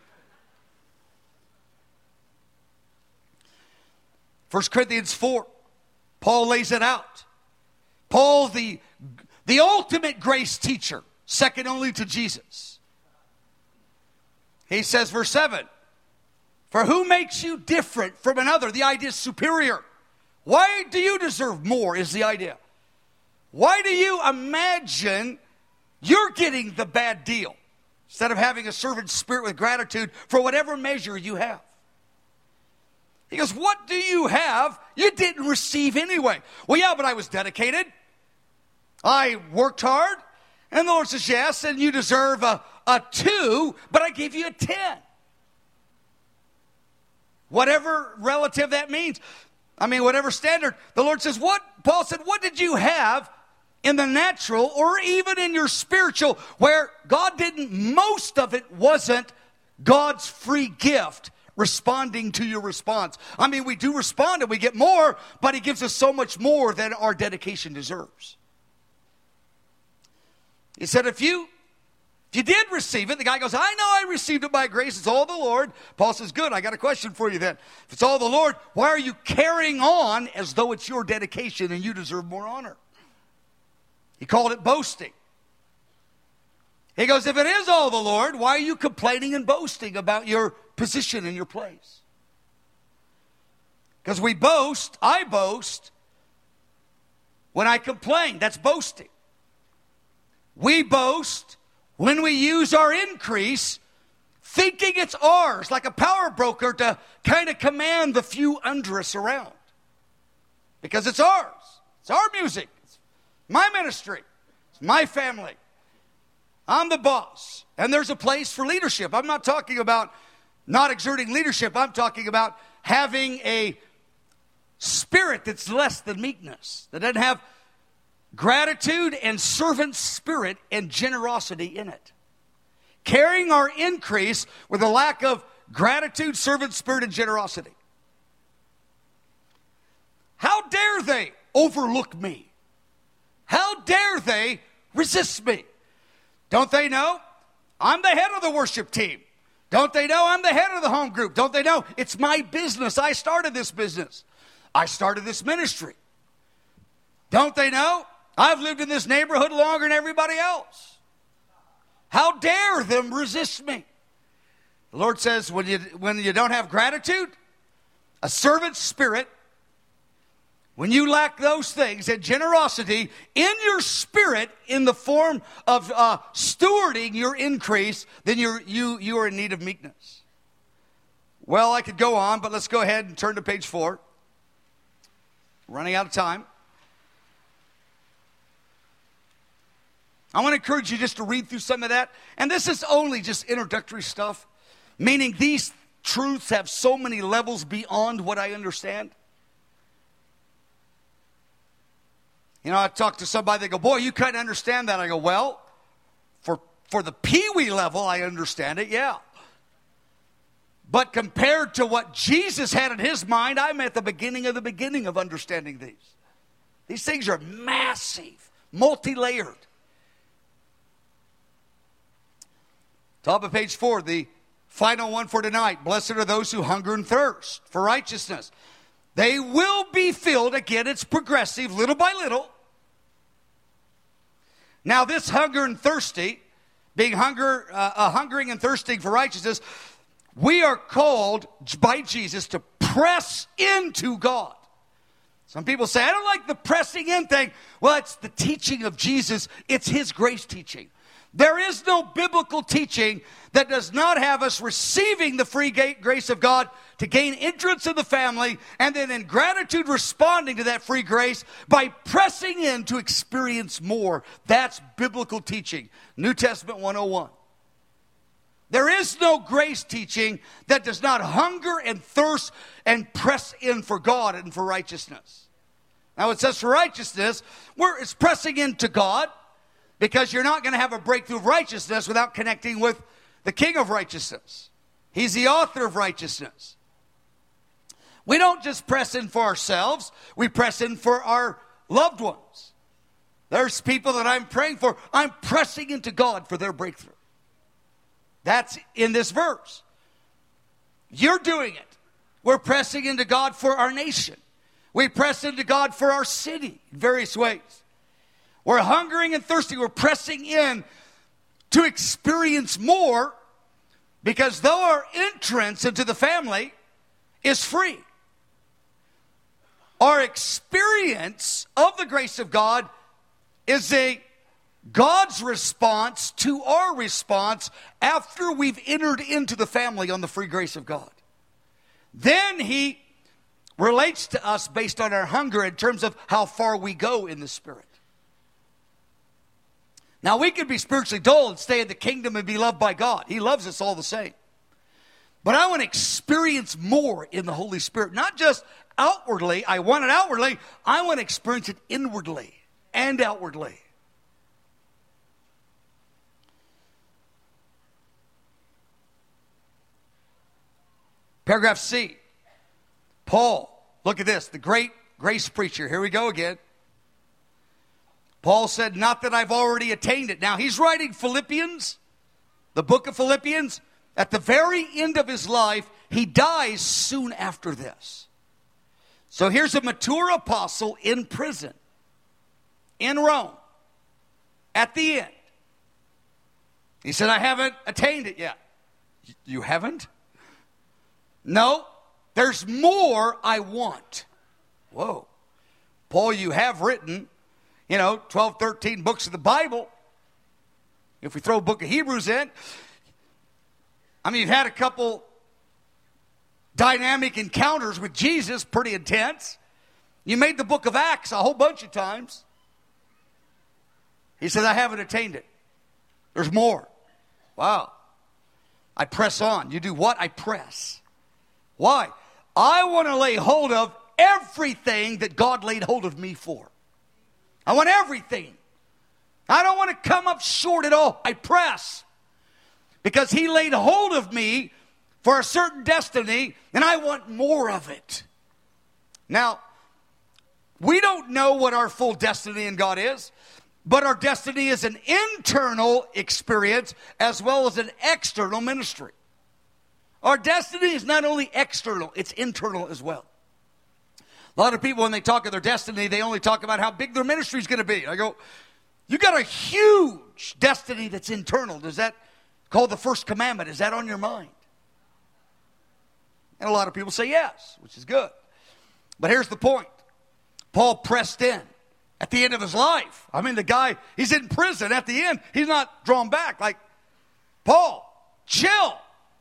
First Corinthians four, Paul lays it out. Paul, the, the ultimate grace teacher, second only to Jesus. He says, verse seven, for who makes you different from another? The idea is superior. Why do you deserve more is the idea. Why do you imagine you're getting the bad deal instead of having a servant spirit with gratitude for whatever measure you have? He goes, what do you have you didn't receive anyway? Well, yeah, but I was dedicated. I worked hard. And the Lord says, yes, and you deserve a, a two, but I gave you a ten. Whatever relative that means. I mean, whatever standard. The Lord says, what? Paul said, what did you have in the natural or even in your spiritual where God didn't, most of it wasn't God's free gift responding to your response. I mean, we do respond and we get more, but he gives us so much more than our dedication deserves. He said, if you, if you did receive it, the guy goes, I know I received it by grace. It's all the Lord. Paul says, good, I got a question for you then. If it's all the Lord, why are you carrying on as though it's your dedication and you deserve more honor? He called it boasting. He goes, if it is all the Lord, why are you complaining and boasting about your position and your place? Because we boast, I boast, when I complain. That's boasting. We boast when we use our increase thinking it's ours, like a power broker to kind of command the few under us around. Because it's ours. It's our music. It's my ministry. It's my family. I'm the boss. And there's a place for leadership. I'm not talking about not exerting leadership. I'm talking about having a spirit that's less than meekness, that doesn't have gratitude and servant spirit and generosity in it. Carrying our increase with a lack of gratitude, servant spirit, and generosity. How dare they overlook me? How dare they resist me? Don't they know I'm the head of the worship team? Don't they know I'm the head of the home group? Don't they know it's my business? I started this business. I started this ministry. Don't they know I've lived in this neighborhood longer than everybody else? How dare them resist me? The Lord says when you, when you don't have gratitude, a servant spirit, when you lack those things and generosity in your spirit in the form of uh, stewarding your increase, then you're, you, you are in need of meekness. Well, I could go on, but let's go ahead and turn to page four. Running out of time. I want to encourage you just to read through some of that. And this is only just introductory stuff, meaning these truths have so many levels beyond what I understand. You know, I talk to somebody, they go, boy, you couldn't understand that. I go, well, for, for the peewee level, I understand it, yeah. But compared to what Jesus had in his mind, I'm at the beginning of the beginning of understanding these. These things are massive, multi-layered. Top of page four, the final one for tonight. Blessed are those who hunger and thirst for righteousness. They will be filled. Again, it's progressive, little by little. Now, this hunger and thirsty, being hunger, uh, uh, hungering and thirsting for righteousness, we are called by Jesus to press into God. Some people say, I don't like the pressing in thing. Well, it's the teaching of Jesus. It's his grace teaching. There is no biblical teaching that does not have us receiving the free grace of God to gain entrance in the family and then in gratitude responding to that free grace by pressing in to experience more. That's biblical teaching. New Testament one oh one. There is no grace teaching that does not hunger and thirst and press in for God and for righteousness. Now it says for righteousness, where it's pressing into God, because you're not going to have a breakthrough of righteousness without connecting with the King of righteousness. He's the author of righteousness. We don't just press in for ourselves. We press in for our loved ones. There's people that I'm praying for. I'm pressing into God for their breakthrough. That's in this verse. You're doing it. We're pressing into God for our nation. We press into God for our city in various ways. We're hungering and thirsty. We're pressing in to experience more because though our entrance into the family is free, our experience of the grace of God is a God's response to our response after we've entered into the family on the free grace of God. Then he relates to us based on our hunger in terms of how far we go in the Spirit. Now, we could be spiritually dull and stay in the kingdom and be loved by God. He loves us all the same. But I want to experience more in the Holy Spirit. Not just outwardly. I want it outwardly. I want to experience it inwardly and outwardly. Paragraph C. Paul. Look at this. The great grace preacher. Here we go again. Paul said, not that I've already attained it. Now, he's writing Philippians, the book of Philippians. At the very end of his life, he dies soon after this. So here's a mature apostle in prison, in Rome, at the end. He said, I haven't attained it yet. You haven't? No, there's more I want. Whoa. Paul, you have written, you know, twelve, thirteen books of the Bible. If we throw a book of Hebrews in. I mean, you've had a couple dynamic encounters with Jesus, pretty intense. You made the book of Acts a whole bunch of times. He said, I haven't attained it. There's more. Wow. I press on. You do what? I press. Why? I want to lay hold of everything that God laid hold of me for. I want everything. I don't want to come up short at all. I press. Because He laid hold of me for a certain destiny, and I want more of it. Now, we don't know what our full destiny in God is, but our destiny is an internal experience as well as an external ministry. Our destiny is not only external, it's internal as well. A lot of people, when they talk of their destiny, they only talk about how big their ministry is going to be. I go, you got a huge destiny that's internal. Does that, called the first commandment, is that on your mind? And a lot of people say yes, which is good. But here's the point. Paul pressed in at the end of his life. I mean, the guy, he's in prison. At the end, he's not drawn back. Like, Paul, chill.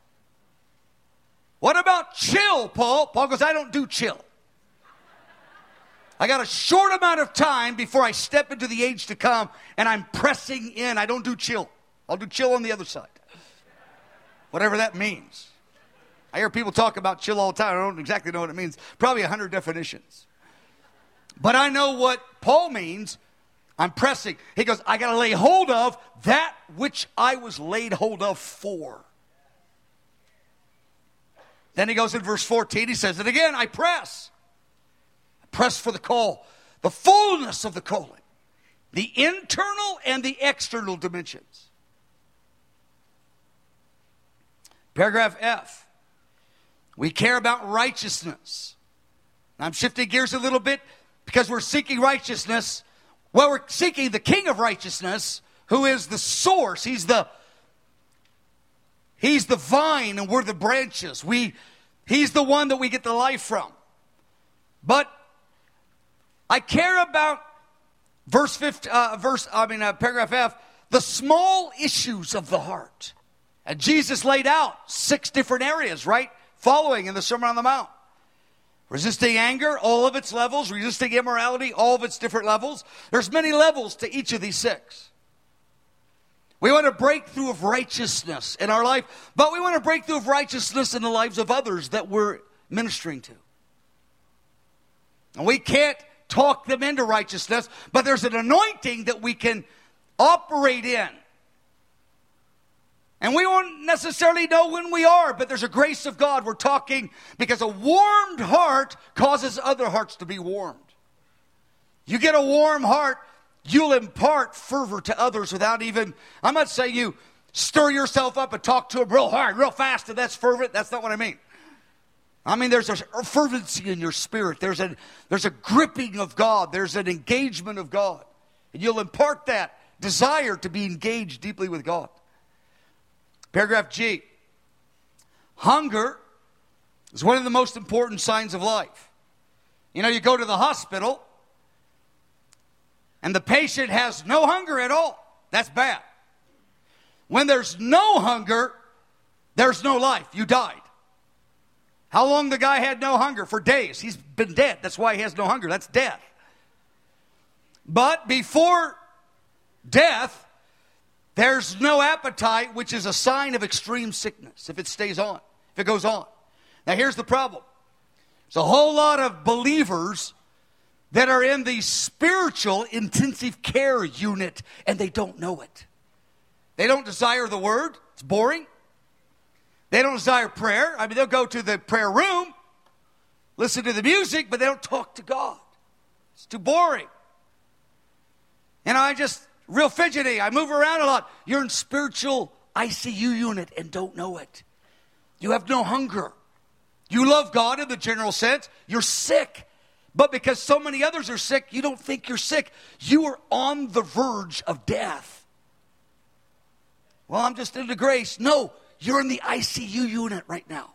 What about chill, Paul? Paul goes, I don't do chill. I got a short amount of time before I step into the age to come, and I'm pressing in. I don't do chill. I'll do chill on the other side. Whatever that means. I hear people talk about chill all the time. I don't exactly know what it means. Probably a hundred definitions. But I know what Paul means. I'm pressing. He goes, I got to lay hold of that which I was laid hold of for. Then he goes in verse fourteen. He says it again. I press. I press for the call. The fullness of the calling. The internal and the external dimensions. Paragraph F. We care about righteousness. I'm shifting gears a little bit because we're seeking righteousness. Well, we're seeking the King of righteousness, who is the source. He's the, he's the vine and we're the branches. We, he's the one that we get the life from. But I care about verse fifty, uh, verse, I mean, uh, paragraph F, the small issues of the heart. And Jesus laid out six different areas, right? Following in the Sermon on the Mount. Resisting anger, all of its levels. Resisting immorality, all of its different levels. There's many levels to each of these six. We want a breakthrough of righteousness in our life, but we want a breakthrough of righteousness in the lives of others that we're ministering to. And we can't talk them into righteousness, but there's an anointing that we can operate in. And we won't necessarily know when we are, but there's a grace of God. We're talking because a warmed heart causes other hearts to be warmed. You get a warm heart, you'll impart fervor to others without even, I'm not saying you stir yourself up and talk to them real hard, real fast, and that's fervent. That's not what I mean. I mean, there's a fervency in your spirit. There's a, there's a gripping of God. There's an engagement of God. And you'll impart that desire to be engaged deeply with God. Paragraph G. Hunger is one of the most important signs of life. You know, you go to the hospital and the patient has no hunger at all. That's bad. When there's no hunger, there's no life. You died. How long the guy had no hunger? For days. He's been dead. That's why he has no hunger. That's death. But before death, there's no appetite, which is a sign of extreme sickness if it stays on, if it goes on. Now, here's the problem. There's a whole lot of believers that are in the spiritual intensive care unit, and they don't know it. They don't desire the word. It's boring. They don't desire prayer. I mean, they'll go to the prayer room, listen to the music, but they don't talk to God. It's too boring. And I just... real fidgety. I move around a lot. You're in spiritual I C U unit and don't know it. You have no hunger. You love God in the general sense. You're sick. But because so many others are sick, you don't think you're sick. You are on the verge of death. Well, I'm just into grace. No, you're in the I C U unit right now.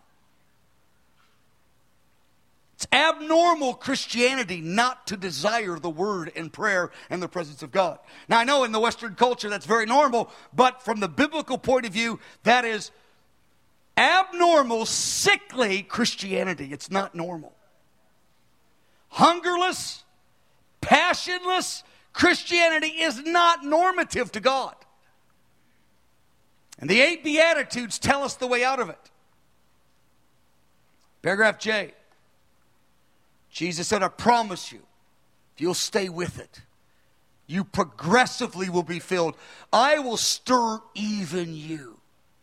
It's abnormal Christianity not to desire the word and prayer and the presence of God. Now, I know in the Western culture that's very normal, but from the biblical point of view, that is abnormal, sickly Christianity. It's not normal. Hungerless, passionless Christianity is not normative to God. And the eight Beatitudes tell us the way out of it. Paragraph J. Jesus said, I promise you, if you'll stay with it, you progressively will be filled. I will stir even you.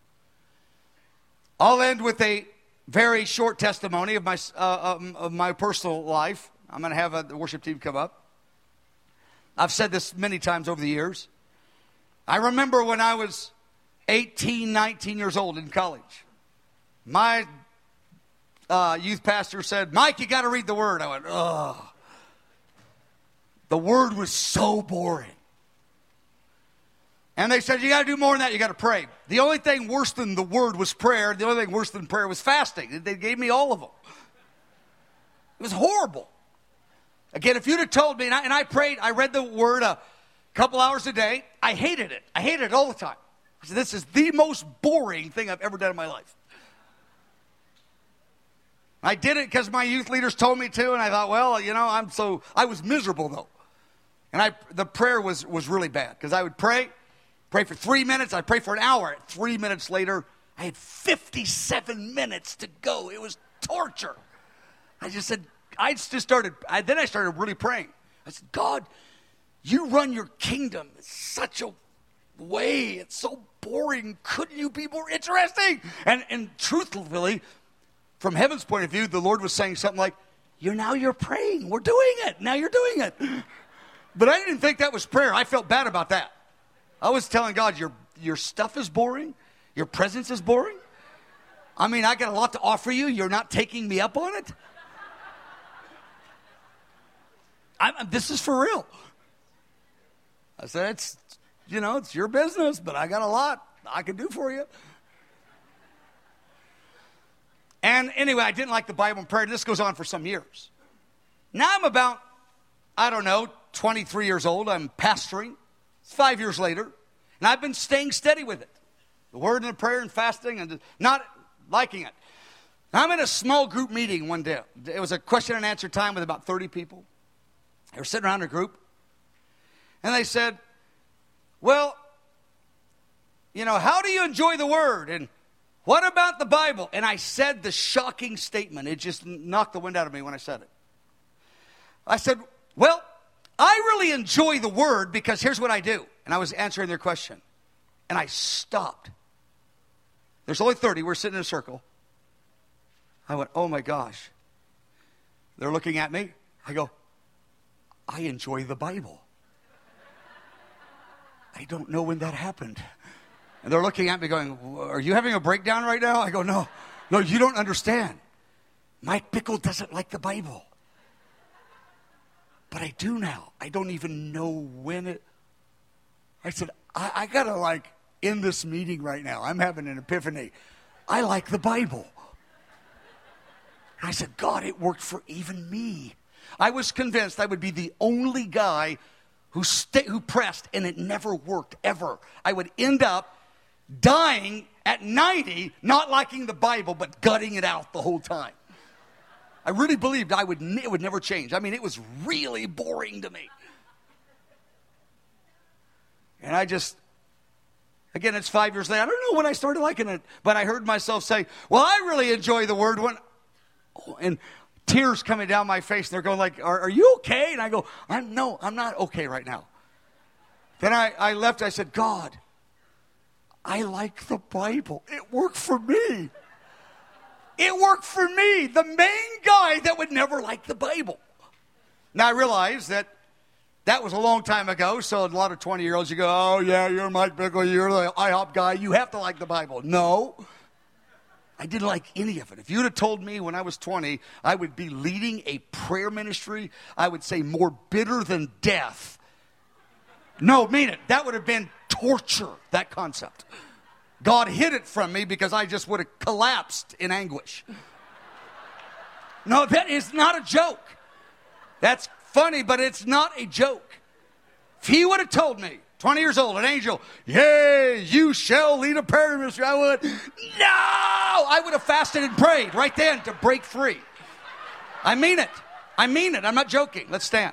I'll end with a very short testimony of my, uh, um, of my personal life. I'm going to have a, the worship team come up. I've said this many times over the years. I remember when I was eighteen, nineteen years old in college. My uh, youth pastor said, Mike, you got to read the Word. I went, ugh. The Word was so boring. And they said, you got to do more than that. You got to pray. The only thing worse than the Word was prayer. The only thing worse than prayer was fasting. They gave me all of them. It was horrible. Again, if you'd have told me, and I, and I prayed, I read the Word a couple hours a day. I hated it. I hated it all the time. I said, this is the most boring thing I've ever done in my life. I did it because my youth leaders told me to, and I thought, well, you know, I'm so, I was miserable though. And I, the prayer was, was really bad because I would pray, pray for three minutes, I'd pray for an hour. Three minutes later, I had fifty-seven minutes to go. It was torture. I just said, I just started, I, then I started really praying. I said, God, you run your kingdom in such a way. It's so boring. Couldn't you be more interesting? And, and truthfully, from heaven's point of view, the Lord was saying something like, you're now you're praying. We're doing it. Now you're doing it. But I didn't think that was prayer. I felt bad about that. I was telling God, your, your stuff is boring. Your presence is boring. I mean, I got a lot to offer you. You're not taking me up on it. I'm, this is for real. I said, it's, you know, it's your business, but I got a lot I can do for you. And anyway, I didn't like the Bible and prayer. This goes on for some years. Now I'm about, I don't know, twenty-three years old. I'm pastoring. It's five years later. And I've been staying steady with it. The Word and the prayer and fasting and not liking it. I'm in a small group meeting one day. It was a question and answer time with about thirty people. They were sitting around a group. And they said, well, you know, how do you enjoy the Word? And what about the Bible? And I said the shocking statement. It just knocked the wind out of me when I said it. I said, well, I really enjoy the Word because here's what I do. And I was answering their question. And I stopped. There's only thirty. We're sitting in a circle. I went, oh my gosh. They're looking at me. I go, I enjoy the Bible. I don't know when that happened. And they're looking at me going, are you having a breakdown right now? I go, no, no, you don't understand. Mike Bickle doesn't like the Bible. But I do now. I don't even know when it. I said, I, I got to like end this meeting right now. I'm having an epiphany. I like the Bible. And I said, God, it worked for even me. I was convinced I would be the only guy who sta- who pressed, and it never worked, ever. I would end up dying at ninety, not liking the Bible, but gutting it out the whole time. I really believed I would it would never change. I mean, it was really boring to me. And I just, again, it's five years later. I don't know when I started liking it, but I heard myself say, well, I really enjoy the Word when, oh, and tears coming down my face. And they're going like, are, are you okay? And I go, I'm, no, I'm not okay right now. Then I, I left. I said, God, I like the Bible. It worked for me. It worked for me, the main guy that would never like the Bible. Now I realize that that was a long time ago, so a lot of twenty-year-olds, you go, oh yeah, you're Mike Bickle, you're the I hop guy, you have to like the Bible. No, I didn't like any of it. If you'd have told me when I was twenty, I would be leading a prayer ministry, I would say more bitter than death. No, mean it. That would have been torture, that concept. God hid it from me because I just would have collapsed in anguish. No, that is not a joke. That's funny, but it's not a joke. If he would have told me, twenty years old, an angel, yay, you shall lead a prayer ministry, I would, no! I would have fasted and prayed right then to break free. I mean it. I mean it. I'm not joking. Let's stand.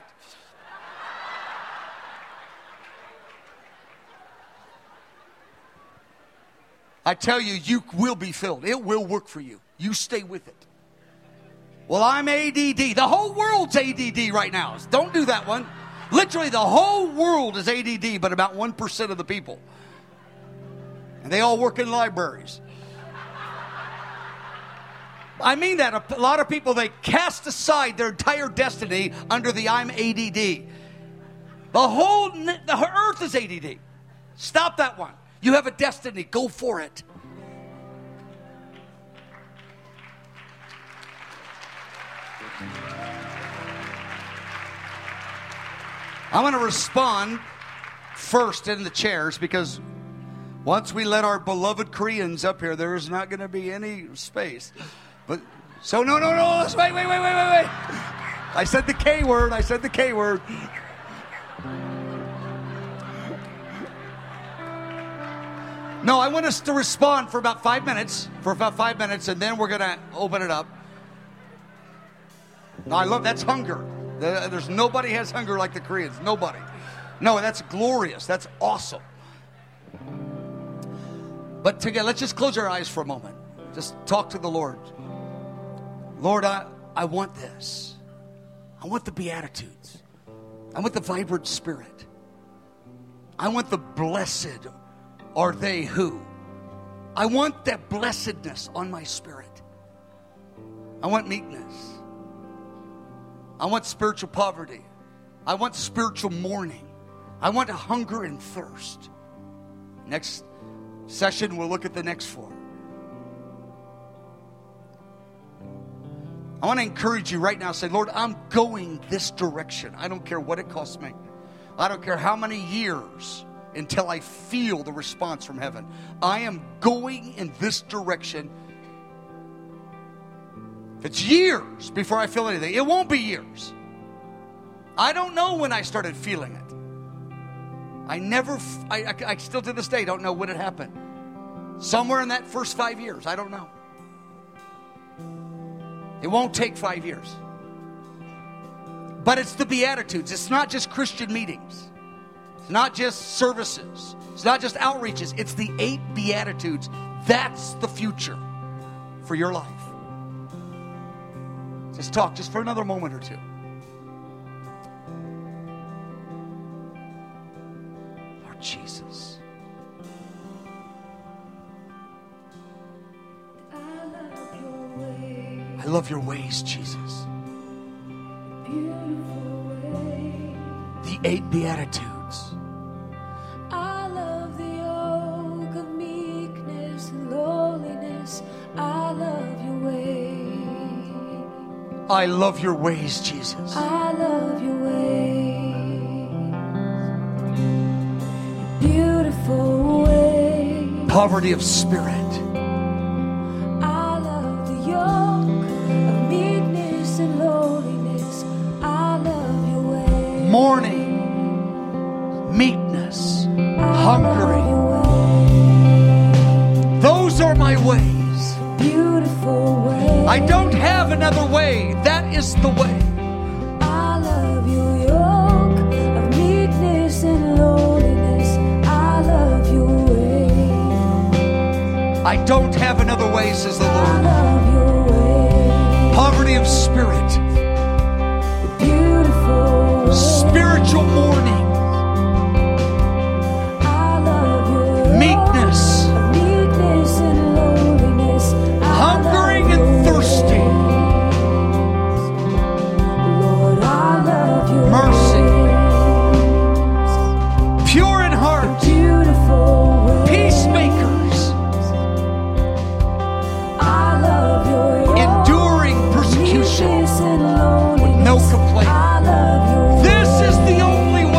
I tell you, you will be filled. It will work for you. You stay with it. Well, I'm A D D. The whole world's A D D right now. Don't do that one. Literally, the whole world is A D D, but about one percent of the people. And they all work in libraries. I mean that. A lot of people, they cast aside their entire destiny under the I'm A D D. The whole, the earth is A D D. Stop that one. You have a destiny. Go for it. I want to respond first in the chairs, because once we let our beloved Koreans up here, there's not going to be any space. But so no, no, no. Let's wait, wait, wait, wait, wait, wait. I said the K word. I said the K word. No, I want us to respond for about five minutes, for about five minutes, and then we're going to open it up. No, I love, that's hunger. There's nobody has hunger like the Koreans. Nobody. No, that's glorious. That's awesome. But together, let's just close our eyes for a moment. Just talk to the Lord. Lord, I, I want this. I want the Beatitudes. I want the vibrant spirit. I want the blessed are they who. I want that blessedness on my spirit. I want meekness. I want spiritual poverty. I want spiritual mourning. I want a hunger and thirst. Next session, we'll look at the next four. I want to encourage you right now. Say, Lord, I'm going this direction. I don't care what it costs me. I don't care how many years until I feel the response from heaven. I am going in this direction. If it's years before I feel anything, it won't be years. I don't know when I started feeling it. I never, I, I, I still to this day don't know when it happened. Somewhere in that first five years, I don't know. It won't take five years. But it's the Beatitudes. It's not just Christian meetings. It's not just services. It's not just outreaches. It's the eight Beatitudes. That's the future for your life. Just talk just for another moment or two. Lord Jesus. I love your ways, Jesus. The eight Beatitudes. I love the yoke of meekness and lowliness. I love your way. I love your ways, Jesus. I love your ways. Beautiful way. Poverty of spirit. I love the yoke of meekness and lowliness. I love your way. Mourning, meekness, hungering. Those are my ways. Beautiful way. I don't have another way. That is the way. I love your yoke of meekness and lowliness. I love your way. I don't have another way, says the I Lord. love your way. Poverty of spirit. Beautiful way. Spiritual mourning. I love your Meekness. yoke of meekness and lowliness. I Hungering love and your thirsty. ways. Lord, I love your Mercy. ways. Pure in heart. Beautiful way. Peacemakers. I love your yoke. Enduring persecution Meekness and lowliness. with no complaint. I love your This is the only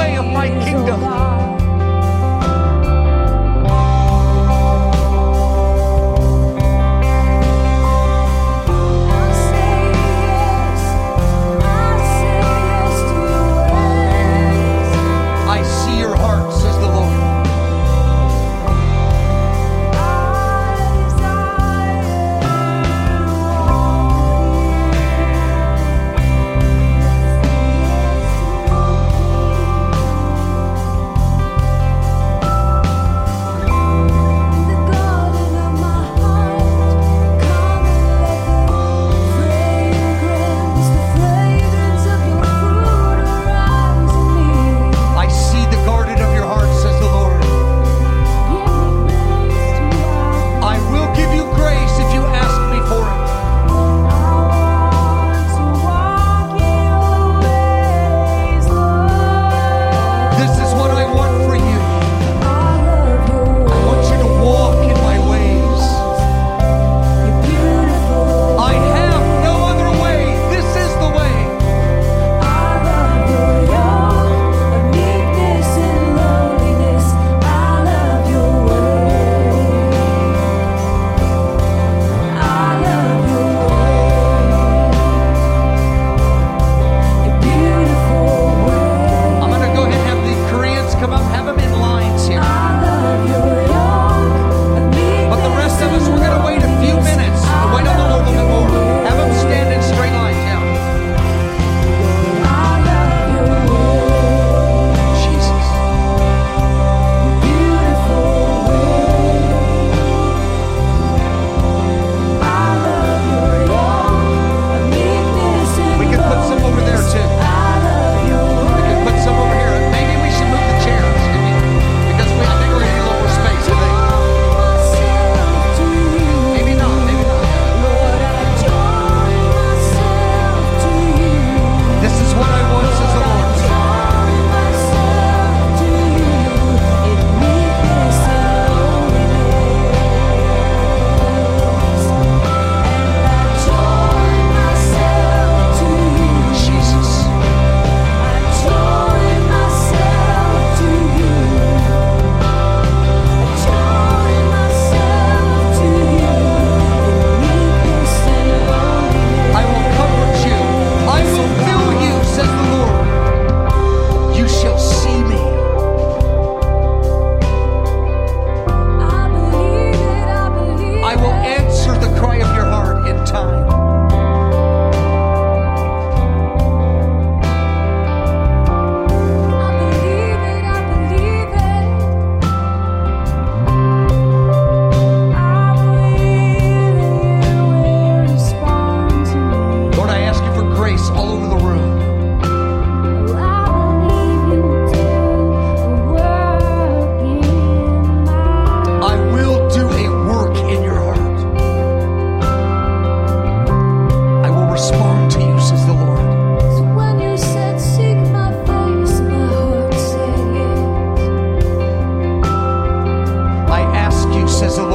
says the